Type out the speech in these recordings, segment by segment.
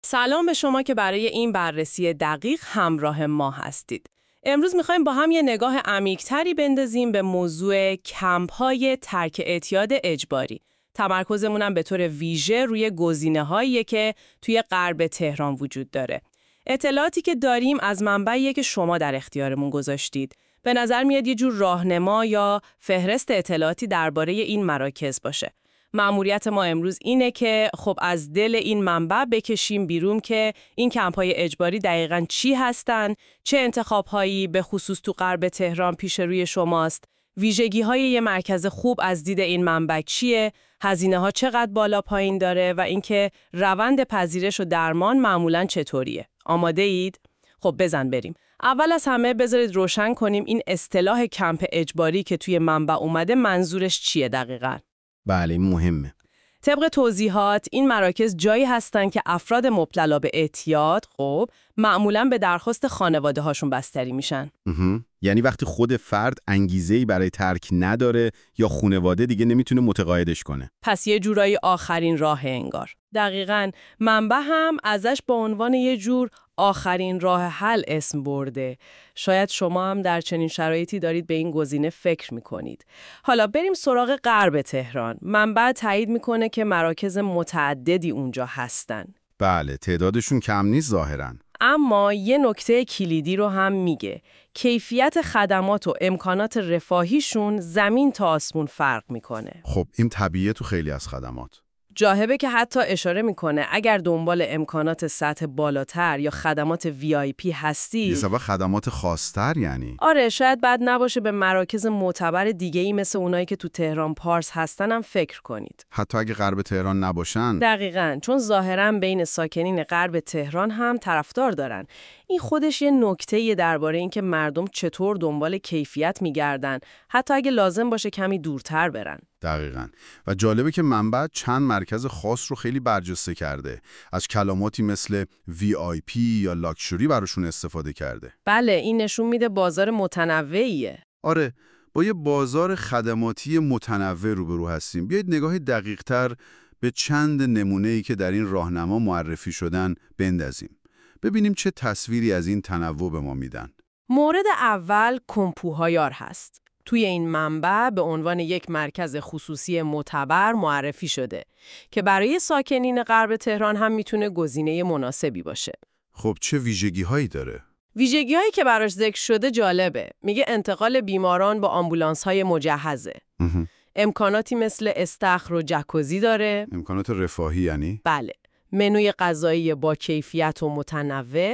سلام به شما که برای این بررسی دقیق همراه ما هستید. امروز میخوایم با هم یه نگاه عمیق‌تری بندازیم به موضوع کمپ‌های ترک اعتیاد اجباری. تمرکزمون هم به طور ویژه روی گزینه‌هاییه که توی غرب تهران وجود داره. اطلاعاتی که داریم از منبعیه که شما در اختیارمون گذاشتید. به نظر میاد یه جور راهنما یا فهرست اطلاعاتی درباره این مراکز باشه. مأموریت ما امروز اینه که خب از دل این منبع بکشیم بیرون که این کمپ‌های اجباری دقیقاً چی هستن، چه انتخاب‌هایی به خصوص تو غرب تهران پیش روی شماست، ویژگی‌های یه مرکز خوب از دید این منبع چیه، هزینه‌ها چقدر بالا پایین داره و اینکه روند پذیرش و درمان معمولاً چطوریه. آماده اید؟ خب بزن بریم. اول از همه بذارید روشن کنیم این اصطلاح کمپ اجباری که توی منبع اومده منظورش چیه دقیقاً. بله مهمه. طبق توضیحات این مراکز جایی هستن که افراد مبتلا به اعتیاد معمولاً به درخواست خانواده هاشون بستری میشن. یعنی وقتی خود فرد انگیزه‌ای برای ترک نداره یا خانواده دیگه نمیتونه متقاعدش کنه. پس یه جورایی آخرین راه انگار. دقیقاً منبع هم ازش به عنوان یه جور آخرین راه حل اسم برده. شاید شما هم در چنین شرایطی دارید به این گزینه فکر میکنید. حالا بریم سراغ غرب تهران. منبع تایید میکنه که مراکز متعددی اونجا هستن. بله، تعدادشون کم نیست ظاهراً. اما یه نکته کلیدی رو هم میگه. کیفیت خدمات و امکانات رفاهیشون زمین تا آسمون فرق میکنه. خب این طبیعیه تو خیلی از خدمات. جالبه که حتی اشاره میکنه اگر دنبال امکانات سطح بالاتر یا خدمات VIP هستی، یه سبب خدمات خاص‌تر یعنی. آره شاید بد نباشه به مراکز معتبر دیگه‌ای مثل اونایی که تو تهران پارس هستن هم فکر کنید. حتی اگه غرب تهران نباشن. دقیقاً، چون ظاهراً بین ساکنین غرب تهران هم طرفدار دارن. این خودش یه نکته‌ای درباره اینکه مردم چطور دنبال کیفیت میگردن، حتی اگه لازم باشه کمی دورتر برن. دقیقاً. و جالبه که منبع چند مرکز خاص رو خیلی برجسته کرده. از کلماتی مثل VIP یا لاکچوری براشون استفاده کرده. بله، این نشون میده بازار متنوعیه. آره، با یه بازار خدماتی متنوع روبرو هستیم. بیایید نگاه دقیق‌تر به چند نمونه‌ای که در این راهنما معرفی شدن بندازیم. ببینیم چه تصویری از این تنوع به ما میدن. مورد اول کنپوهایار هست. توی این منبع به عنوان یک مرکز خصوصی معتبر معرفی شده که برای ساکنین غرب تهران هم میتونه گزینه مناسبی باشه. خب چه ویژگی‌هایی داره؟ ویژگی‌هایی که براش ذکر شده جالبه. میگه انتقال بیماران با آمبولانس‌های مجهزه. امکاناتی مثل استخر و جکوزی داره. امکانات رفاهی یعنی؟ بله. منوی غذایی با کیفیت و متنوع.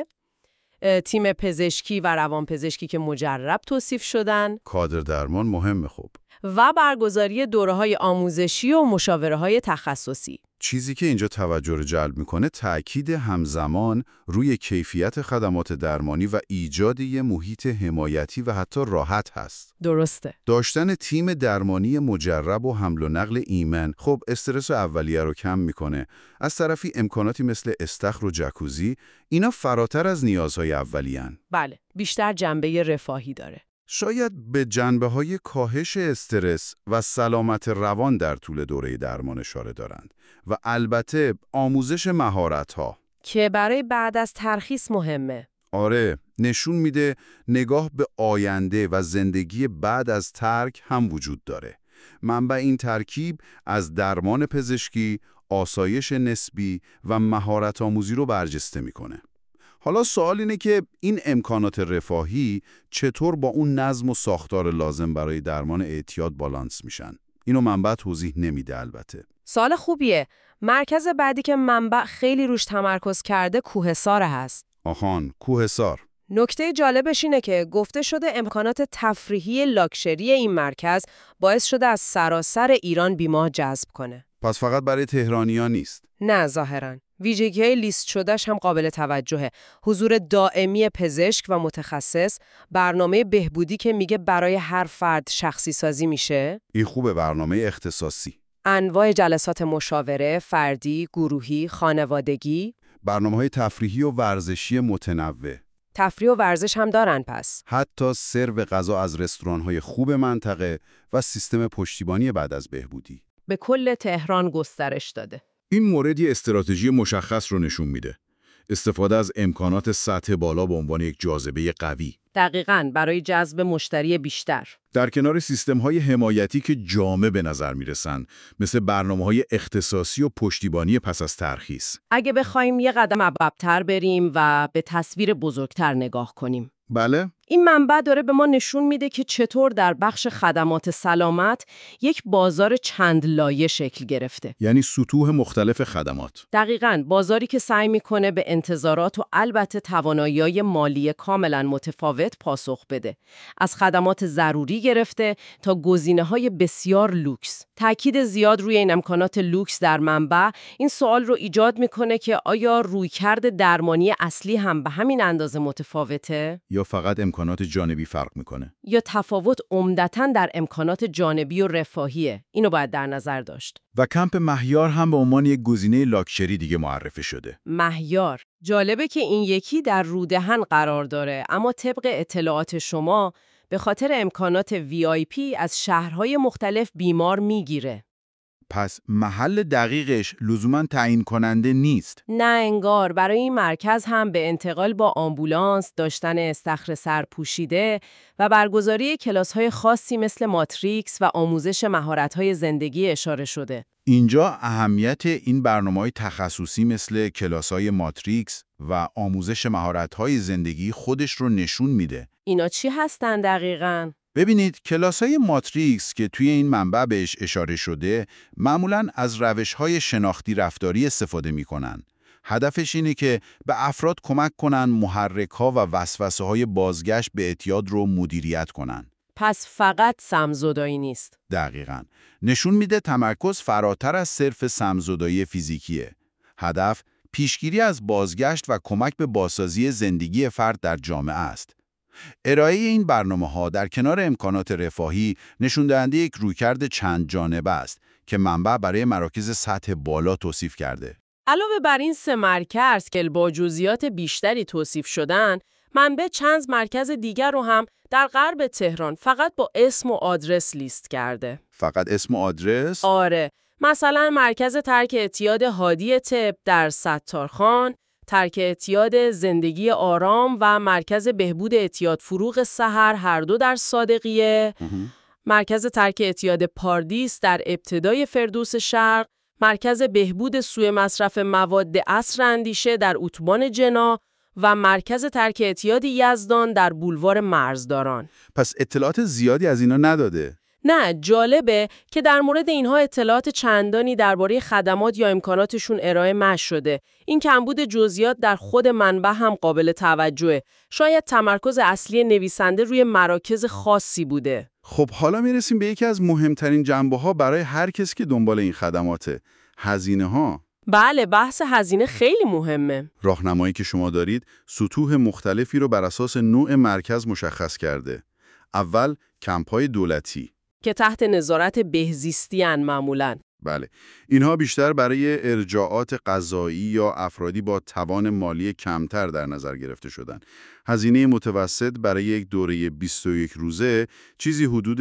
تیم پزشکی و روانپزشکی که مجرب توصیف شدن. کادر درمان مهمه خب. و برگزاری دوره‌های آموزشی و مشاوره‌های تخصصی. چیزی که اینجا توجه رو جلب میکنه تأکید همزمان روی کیفیت خدمات درمانی و ایجاد یه محیط حمایتی و حتی راحت هست. درسته. داشتن تیم درمانی مجرب و حمل و نقل ایمن خب استرس اولیه رو کم میکنه. از طرفی امکاناتی مثل استخر و جکوزی اینا فراتر از نیازهای اولیه‌ان. بله، بیشتر جنبه رفاهی داره. شاید به جنبه‌های کاهش استرس و سلامت روان در طول دوره درمان اشاره دارند و البته آموزش مهارت‌ها که برای بعد از ترخیص مهمه. آره، نشون میده نگاه به آینده و زندگی بعد از ترک هم وجود داره. منبع این ترکیب از درمان پزشکی، آسایش نسبی و مهارت آموزی رو برجسته میکنه. حالا سوال اینه که این امکانات رفاهی چطور با اون نظم و ساختار لازم برای درمان اعتیاد بالانس میشن؟ اینو منبع توضیح نمیده البته. سوال خوبیه. مرکز بعدی که منبع خیلی روش تمرکز کرده کوهسار هست. آهان، کوهسار. نکته جالبش اینه که گفته شده امکانات تفریحی لاکچری این مرکز باعث شده از سراسر ایران بیمار جذب کنه. پس فقط برای تهرانیان نیست؟ نه ظاهراً. ویژگی‌های لیست شدهش هم قابل توجهه. حضور دائمی پزشک و متخصص، برنامه بهبودی که میگه برای هر فرد شخصی سازی میشه. این خوبه، برنامه اختصاصی. انواع جلسات مشاوره، فردی، گروهی، خانوادگی. برنامه‌های تفریحی و ورزشی متنوع. تفریح و ورزش هم دارن پس. حتی سرو غذا از رستوران‌های خوب منطقه و سیستم پشتیبانی بعد از بهبودی. به کل تهران گسترش داده. این مورد یه استراتژی مشخص رو نشون میده. استفاده از امکانات سطح بالا به عنوان یک جاذبه قوی. دقیقاً، برای جذب مشتری بیشتر. در کنار سیستم‌های حمایتی که جامع به نظر میرسن، مثل برنامه‌های اختصاصی و پشتیبانی پس از ترخیص. اگه بخوایم یه قدم عقب‌تر بریم و به تصویر بزرگتر نگاه کنیم. بله؟ این منبع داره به ما نشون میده که چطور در بخش خدمات سلامت یک بازار چند لایه شکل گرفته. یعنی سطوح مختلف خدمات. دقیقاً، بازاری که سعی میکنه به انتظارات و البته توانایی‌های مالی کاملاً متفاوت پاسخ بده. از خدمات ضروری گرفته تا گزینه‌های بسیار لوکس. تأکید زیاد روی این امکانات لوکس در منبع این سوال رو ایجاد میکنه که آیا رویکرد درمانی اصلی هم به همین اندازه متفاوته؟ یا فقط امکانات جانبی فرق میکنه؟ یا تفاوت عمدتاً در امکانات جانبی و رفاهیه؟ اینو باید در نظر داشت. و کمپ مهیار هم به عنوان یک گزینه لاکچری دیگه معرفی شده. مهیار. جالبه که این یکی در رودهن قرار داره، اما طبق اطلاعات شما به خاطر امکانات VIP از شهرهای مختلف بیمار میگیره. پس محل دقیقش لزوماً تعیین کننده نیست. نه انگار. برای این مرکز هم به انتقال با آمبولانس، داشتن استخر سرپوشیده و برگزاری کلاس‌های خاصی مثل ماتریکس و آموزش مهارت‌های زندگی اشاره شده. اینجا اهمیت این برنامه‌های تخصصی مثل کلاس‌های ماتریکس و آموزش مهارت‌های زندگی خودش رو نشون میده. اینا چی هستن دقیقاً؟ ببینید، کلاس‌های ماتریکس که توی این منبع بهش اشاره شده، معمولاً از روش‌های شناختی رفتاری استفاده می‌کنن. هدفش اینه که به افراد کمک کنن محرک‌ها و وسوسه‌های بازگشت به اعتیاد رو مدیریت کنن. پس فقط سمزدایی نیست. دقیقاً. نشون میده تمرکز فراتر از صرف سمزدایی فیزیکیه. هدف پیشگیری از بازگشت و کمک به بازسازی زندگی فرد در جامعه است. ارائه این برنامه‌ها در کنار امکانات رفاهی نشون دهنده یک رویکرد چند جانبه است که منبع برای مراکز سطح بالا توصیف کرده. علاوه بر این 3 مرکز که با جزئیات بیشتری توصیف شدن، منبع چند مرکز دیگر رو هم در غرب تهران فقط با اسم و آدرس لیست کرده. فقط اسم و آدرس؟ آره. مثلا مرکز ترک اعتیاد هادی طب در ستارخان، ترک اعتیاد زندگی آرام و مرکز بهبود اعتیاد فروغ سحر هر دو در صادقیه، مرکز ترک اعتیاد پاردیس در ابتدای فردوس شرق، مرکز بهبود سوء مصرف مواد عصر اندیشه در اتوبان جنا و مرکز ترک اعتیاد یزدان در بولوار مرزداران. پس اطلاعات زیادی از اینا نداده. نه، جالبه که در مورد اینها اطلاعات چندانی درباره خدمات یا امکاناتشون ارائه نشده. این کمبود جزئیات در خود منبع هم قابل توجهه. شاید تمرکز اصلی نویسنده روی مراکز خاصی بوده. خب حالا میرسیم به یکی از مهمترین جنبه‌ها برای هر کسی که دنبال این خدماته. هزینه‌ها. بله، بحث هزینه خیلی مهمه. راهنمایی که شما دارید سطوح مختلفی رو بر اساس نوع مرکز مشخص کرده. اول کمپ‌های دولتی که تحت نظارت بهزیستی ان معمولاً. بله. اینها بیشتر برای ارجاعات غذایی یا افرادی با توان مالی کمتر در نظر گرفته شدن. هزینه متوسط برای یک دوره 21 روزه چیزی حدود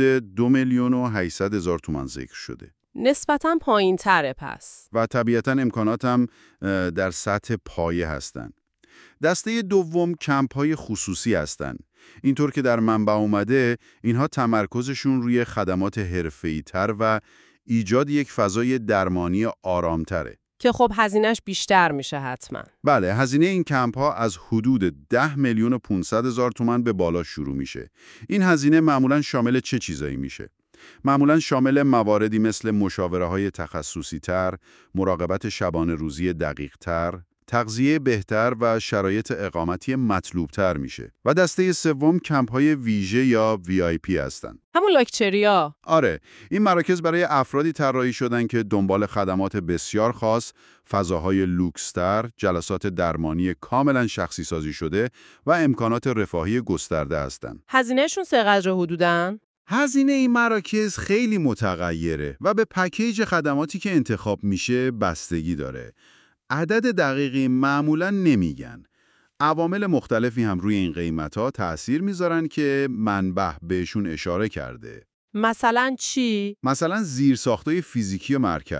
2,800,000 تومان ذکر شده. نسبتاً پایین تره پس. و طبیعتاً امکانات هم در سطح پایه هستند. دسته دوم کمپ‌های خصوصی هستند. اینطور که در منبع اومده، اینها تمرکزشون روی خدمات حرفه‌ای‌تر و ایجاد یک فضای درمانی آرامتره. که خب هزینه‌اش بیشتر میشه حتما. بله، هزینه این کمپ‌ها از حدود 10,500,000 تومان به بالا شروع میشه. این هزینه معمولاً شامل چه چیزایی میشه؟ معمولاً شامل مواردی مثل مشاوره‌های تخصصی‌تر، مراقبت شبانه روزی دقیق‌تر، تغذیه بهتر و شرایط اقامتی مطلوبتر میشه. و دسته سوم کمپ‌های ویژه یا VIP هستن. همون لاکچریا. آره، این مراکز برای افرادی طراحی شدن که دنبال خدمات بسیار خاص، فضاهای لوکس‌تر، جلسات درمانی کاملا شخصی سازی شده و امکانات رفاهی گسترده هستند. هزینهشون چقدر حدوداً؟ هزینه این مراکز خیلی متغیره و به پکیج خدماتی که انتخاب میشه بستگی داره. عدد دقیقی معمولاً نمیگن. عوامل مختلفی هم روی این قیمت‌ها تأثیر میذارن که منبع بهشون اشاره کرده. مثلا چی؟ مثلا زیرساختای فیزیکی مرکز،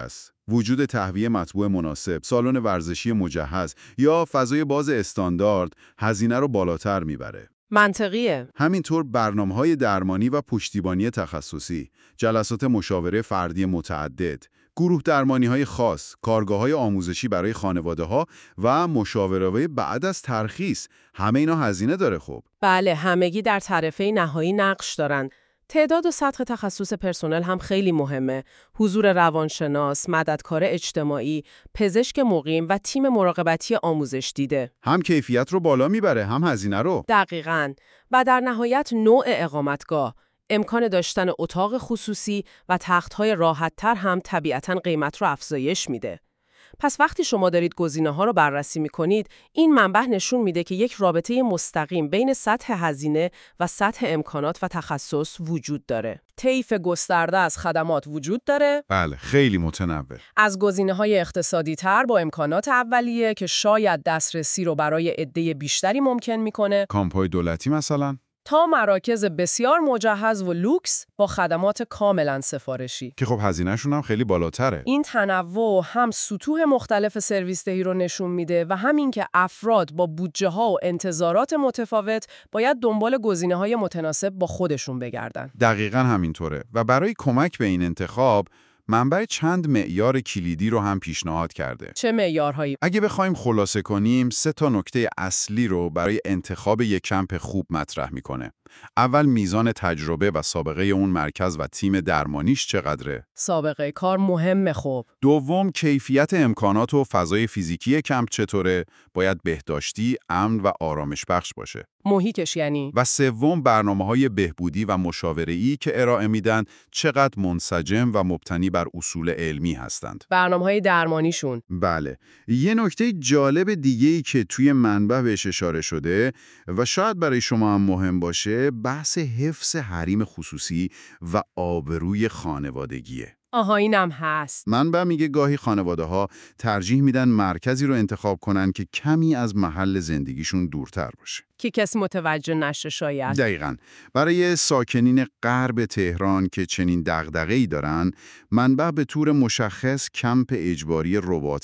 وجود تهویه مطبوع مناسب، سالن ورزشی مجهز یا فضای باز استاندارد هزینه رو بالاتر میبره. منطقیه. همینطور برنامه‌های درمانی و پشتیبانی تخصصی، جلسات مشاوره فردی متعدد، گروه درمانی‌های خاص، کارگاه‌های آموزشی برای خانواده‌ها و مشاوره بعد از ترخیص، همه اینا هزینه داره خب. بله، همگی در تعرفه نهایی نقش دارن. تعداد و سطح تخصص پرسنل هم خیلی مهمه. حضور روانشناس، مددکار اجتماعی، پزشک مقیم و تیم مراقبتی آموزش دیده. هم کیفیت رو بالا میبره، هم هزینه رو. دقیقاً. و در نهایت نوع اقامتگاه، امکان داشتن اتاق خصوصی و تخت‌های راحت‌تر هم طبیعتاً قیمت رو افزایش میده. پس وقتی شما دارید گزینه‌ها رو بررسی می‌کنید، این منبع نشون میده که یک رابطه مستقیم بین سطح هزینه و سطح امکانات و تخصص وجود داره. طیف گسترده از خدمات وجود داره. بله، خیلی متنوع. از گزینه‌های اقتصادی‌تر با امکانات اولیه که شاید دسترسی رو برای عده بیشتری ممکن می‌کنه، کامپ‌های دولتی مثلا، تا مراکز بسیار مجهز و لوکس با خدمات کاملا سفارشی که خب هزینه‌شون هم خیلی بالاتره. این تنوع هم سطوح مختلف سرویس دهی رو نشون میده و همین که افراد با بودجه‌ها و انتظارات متفاوت باید دنبال گزینه‌های متناسب با خودشون بگردن. دقیقاً همینطوره و برای کمک به این انتخاب منبع چند معیار کلیدی رو هم پیشنهاد کرده. چه معیارهایی؟ اگه بخوایم خلاصه کنیم، 3 نکته اصلی رو برای انتخاب یک کمپ خوب مطرح میکنه. اول، میزان تجربه و سابقه اون مرکز و تیم درمانیش چقدره؟ سابقه کار مهمه خب. دوم، کیفیت امکانات و فضای فیزیکی کمپ چطوره؟ باید بهداشتی، امن و آرامش بخش باشه. محیطش یعنی؟ و سوم، برنامه‌های بهبودی و مشاوره‌ای که ارائه میدن چقدر منسجم و مبتنی بر اصول علمی هستند. برنامه‌های درمانیشون. بله. یه نکته جالب دیگه‌ای که توی منبع بهش اشاره شده و شاید برای شما هم مهم باشه، بحث حفظ حریم خصوصی و آبروی خانوادگیه. آها، اینم هست. منبع میگه گاهی خانواده‌ها ترجیح میدن مرکزی رو انتخاب کنن که کمی از محل زندگیشون دورتر باشه. که کسی متوجه نشه شاید. دقیقاً. برای ساکنین غرب تهران که چنین دغدغه‌ای دارن، منبع به طور مشخص کمپ اجباری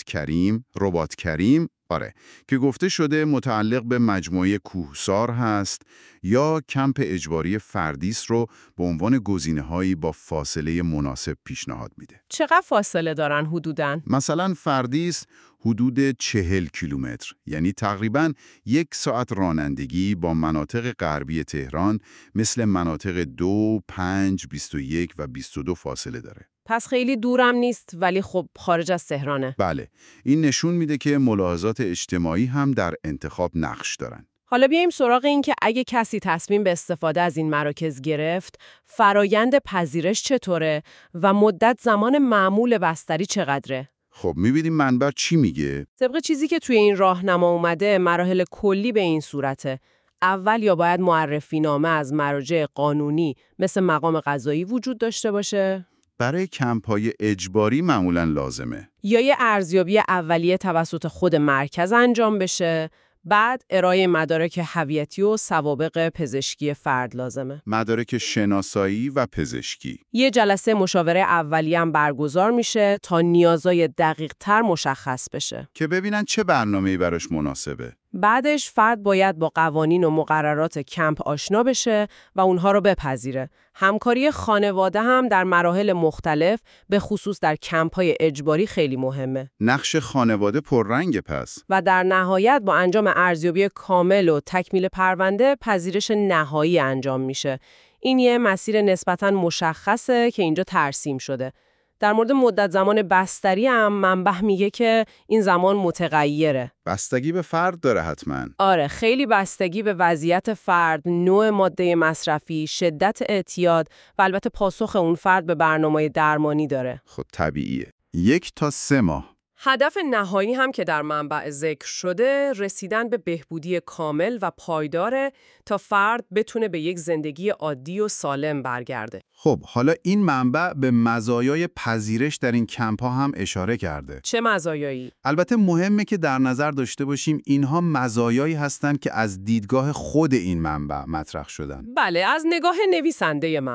رباط کریم، که گفته شده متعلق به مجموعه کوهسار هست، یا کمپ اجباری فردیس رو به عنوان گزینه‌هایی با فاصله مناسب پیشنهاد میده. چقدر فاصله دارن حدوداً؟ مثلا فردیس حدود 40 کیلومتر، یعنی تقریباً 1 ساعت رانندگی با مناطق غربی تهران مثل مناطق 2، 5، 21 و 22 فاصله داره. پس خیلی دورم نیست، ولی خب خارج از تهرانه. بله، این نشون میده که ملاحظات اجتماعی هم در انتخاب نقش دارن. حالا بیایم سراغ این که اگه کسی تصمیم به استفاده از این مراکز گرفت، فرایند پذیرش چطوره و مدت زمان معمول بستری چقدره؟ خب می‌بینیم منبع چی میگه؟ طبق چیزی که توی این راهنما اومده، مراحل کلی به این صورته. اول یا باید معرفی نامه از مراجع قانونی مثل مقام قضایی وجود داشته باشه، برای کمپ‌های اجباری معمولاً لازمه. یا یه ارزیابی اولیه توسط خود مرکز انجام بشه، بعد ارائه مدارک هویتی و سوابق پزشکی فرد لازمه. مدارک شناسایی و پزشکی. یه جلسه مشاوره اولیه هم برگزار میشه تا نیازهای دقیق‌تر مشخص بشه. که ببینن چه برنامه‌ای براش مناسبه. بعدش فرد باید با قوانین و مقررات کمپ آشنا بشه و اونها رو بپذیره. همکاری خانواده هم در مراحل مختلف، به خصوص در کمپ‌های اجباری خیلی مهمه. نقش خانواده پررنگ پس. و در نهایت با انجام ارزیابی کامل و تکمیل پرونده، پذیرش نهایی انجام میشه. این یه مسیر نسبتاً مشخصه که اینجا ترسیم شده. در مورد مدت زمان بستری هم منبع میگه که این زمان متغیره. بستگی به فرد داره حتماً. آره، خیلی بستگی به وضعیت فرد، نوع ماده مصرفی، شدت اعتیاد و البته پاسخ اون فرد به برنامه درمانی داره. خب طبیعیه. 1 تا 3 ماه. هدف نهایی هم که در منبع ذکر شده، رسیدن به بهبودی کامل و پایداره تا فرد بتونه به یک زندگی عادی و سالم برگرده. خب حالا این منبع به مزایای پذیرش در این کمپ‌ها هم اشاره کرده. چه مزایایی؟ البته مهمه که در نظر داشته باشیم اینها مزایایی هستند که از دیدگاه خود این منبع مطرح شدن. بله، از نگاه نویسنده منبع.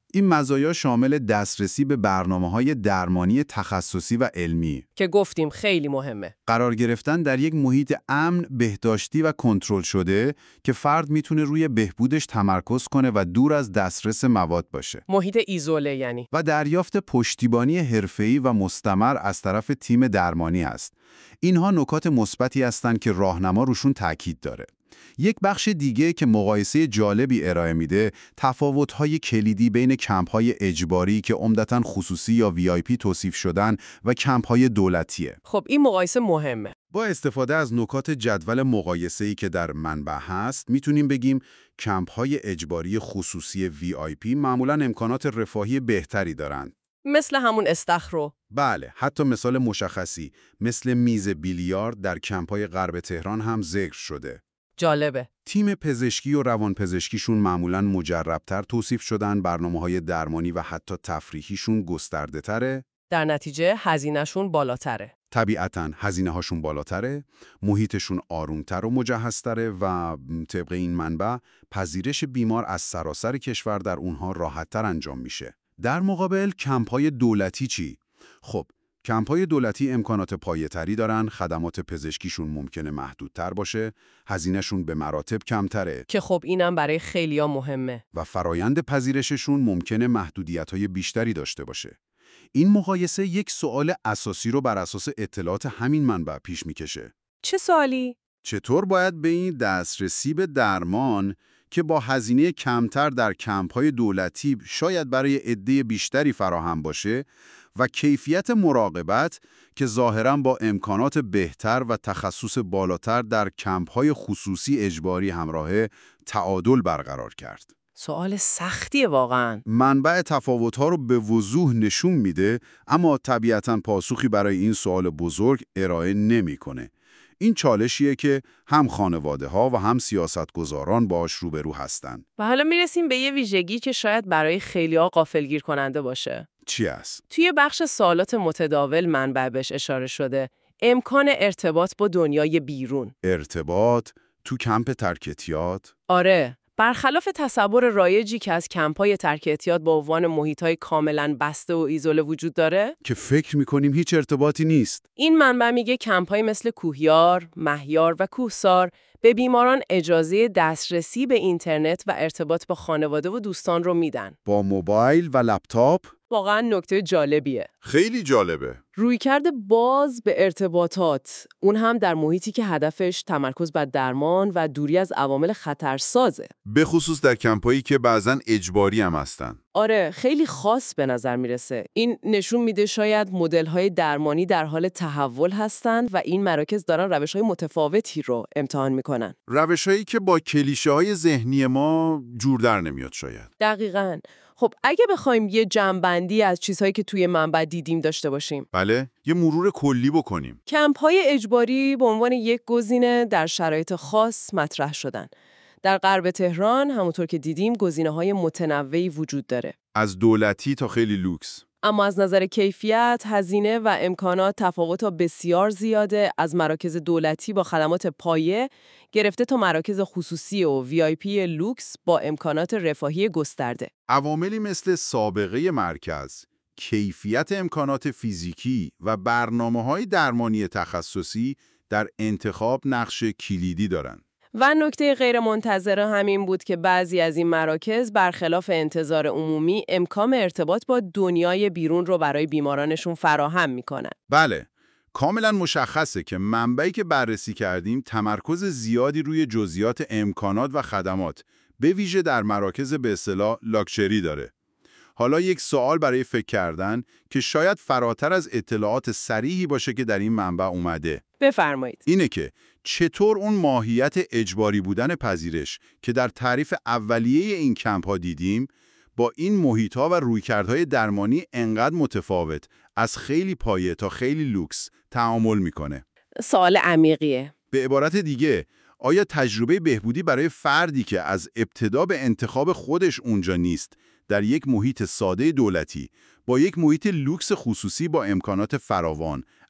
این مزایا شامل دسترسی به برنامه‌های درمانی تخصصی و علمی، که گفتیم خیلی مهمه. قرار گرفتن در یک محیط امن، بهداشتی و کنترل شده که فرد میتونه روی بهبودش تمرکز کنه و دور از دسترس مواد باشه. محیط ایزوله یعنی. و دریافت پشتیبانی حرفه‌ای و مستمر از طرف تیم درمانی است. اینها نکات مثبتی هستند که راهنما روشون تاکید داره. یک بخش دیگه که مقایسه جالبی ارائه میده، تفاوت‌های کلیدی بین کمپ‌های اجباری که عمدتاً خصوصی یا VIP توصیف شدن و کمپ‌های دولتیه. خب این مقایسه مهمه. با استفاده از نکات جدول مقایسه‌ای که در منبع هست، میتونیم بگیم کمپ‌های اجباری خصوصی VIP معمولاً امکانات رفاهی بهتری دارند. مثل همون استخر. بله، حتی مثال مشخصی مثل میز بیلیارد در کمپ‌های غرب تهران هم ذکر شده. جالبه. تیم پزشکی و روانپزشکیشون معمولاً مجربتر توصیف شدن، برنامه‌های درمانی و حتی تفریحیشون گسترده‌تره. در نتیجه هزینه‌شون بالاتره. طبیعتاً هزینه‌هاشون بالاتره، محیطشون آرومتر و مجهزتره و طبق این منبع پذیرش بیمار از سراسر کشور در اونها راحت‌تر انجام میشه. در مقابل کمپ‌های دولتی چی؟ خب، کمپ‌های دولتی امکانات پایه‌تری دارن، خدمات پزشکیشون ممکنه محدودتر باشه، هزینه‌شون به مراتب کمتره که خب اینم برای خیلیا مهمه. و فرایند پذیرششون ممکنه محدودیت‌های بیشتری داشته باشه. این مقایسه یک سوال اساسی رو بر اساس اطلاعات همین منبع پیش میکشه. چه سوالی؟ چطور باید به این دسترسی به درمان که با هزینه کمتر در کمپ‌های دولتی شاید برای عده بیشتری فراهم باشه و کیفیت مراقبت که ظاهراً با امکانات بهتر و تخصص بالاتر در کمپ‌های خصوصی اجباری همراهه تعادل برقرار کرد؟ سوال سختیه واقعاً. منبع تفاوت‌ها رو به وضوح نشون میده، اما طبیعتاً پاسخی برای این سوال بزرگ ارائه نمی‌کنه. این چالشیه که هم خانواده‌ها و هم سیاستگزاران باهاش روبرو هستن. و حالا میرسیم به یه ویژگی که شاید برای خیلی‌ها غافلگیر کننده باشه. چی است؟ توی بخش سوالات متداول منبع بهش اشاره شده، امکان ارتباط با دنیای بیرون. ارتباط تو کمپ ترک اعتیاد؟ آره، برخلاف تصور رایجی که از کمپ‌های ترک اعتیاد با عنوان محیط‌های کاملاً بسته و ایزوله وجود داره، که فکر می‌کنیم هیچ ارتباطی نیست. این منبع میگه کمپ‌های مثل کوهیار، مهیار و کوهسار به بیماران اجازه دسترسی به اینترنت و ارتباط با خانواده و دوستان رو میدن. با موبایل و لپتاپ؟ واقعاً نکته جالبیه. خیلی جالبه. رویکرد باز به ارتباطات، اون هم در محیطی که هدفش تمرکز بر درمان و دوری از عوامل خطرسازه. به خصوص در کمپایی که بعضن اجباری هم هستن. آره، خیلی خاص به نظر میرسه. این نشون میده شاید مدل‌های درمانی در حال تحول هستن و این مراکز دارن روش‌های متفاوتی رو امتحان میکنن. روش‌هایی که با کلیشه‌های ذهنی ما جور در نمیاد شاید. دقیقاً. خب اگه بخوایم یه جمع‌بندی از چیزهایی که توی منبع دیدیم داشته باشیم. بله، یه مرور کلی بکنیم. کمپ‌های اجباری به عنوان یک گزینه در شرایط خاص مطرح شدن. در غرب تهران همونطور که دیدیم گزینه‌های متنوعی وجود داره. از دولتی تا خیلی لوکس. اما از نظر کیفیت، هزینه و امکانات تفاوت بسیار زیاده، از مراکز دولتی با خدمات پایه گرفته تا مراکز خصوصی و VIP لوکس با امکانات رفاهی گسترده. عواملی مثل سابقه مرکز، کیفیت امکانات فیزیکی و برنامه‌های درمانی تخصصی در انتخاب نقش کلیدی دارند. و نکته غیرمنتظره همین بود که بعضی از این مراکز برخلاف انتظار عمومی امکان ارتباط با دنیای بیرون رو برای بیمارانشون فراهم میکنن. بله، کاملا مشخصه که منبعی که بررسی کردیم تمرکز زیادی روی جزئیات امکانات و خدمات، به ویژه در مراکز به اصطلاح لاکچری داره. حالا یک سوال برای فکر کردن که شاید فراتر از اطلاعات صریحی باشه که در این منبع اومده. بفرمایید. اینه که چطور اون ماهیت اجباری بودن پذیرش که در تعریف اولیه این کمپ ها دیدیم با این محیط ها و رویکردهای درمانی انقدر متفاوت از خیلی پایه تا خیلی لوکس تعامل میکنه. سوال عمیقیه. به عبارت دیگه، آیا تجربه بهبودی برای فردی که از ابتدا به انتخاب خودش اونجا نیست، در یک محیط ساده دولتی با یک محیط لوکس خصوصی با امکانات فراوان،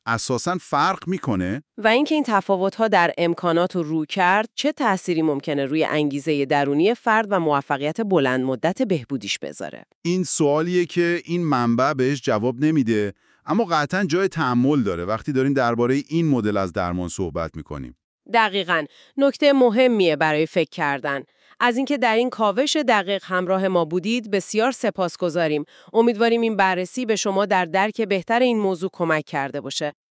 اساساً فرق میکنه؟ و اینکه این تفاوت‌ها در امکانات و رویکرد چه تأثیری ممکنه روی انگیزه درونی فرد و موفقیت بلند مدت بهبودیش بذاره. این سوالیه که این منبع بهش جواب نمیده، اما قطعاً جای تأمل داره وقتی داریم درباره این مدل از درمان صحبت میکنیم. دقیقاً، نکته مهمیه برای فکر کردن. از اینکه در این کاوش دقیق همراه ما بودید بسیار سپاسگزاریم. امیدواریم این بررسی به شما در درک بهتر این موضوع کمک کرده باشه.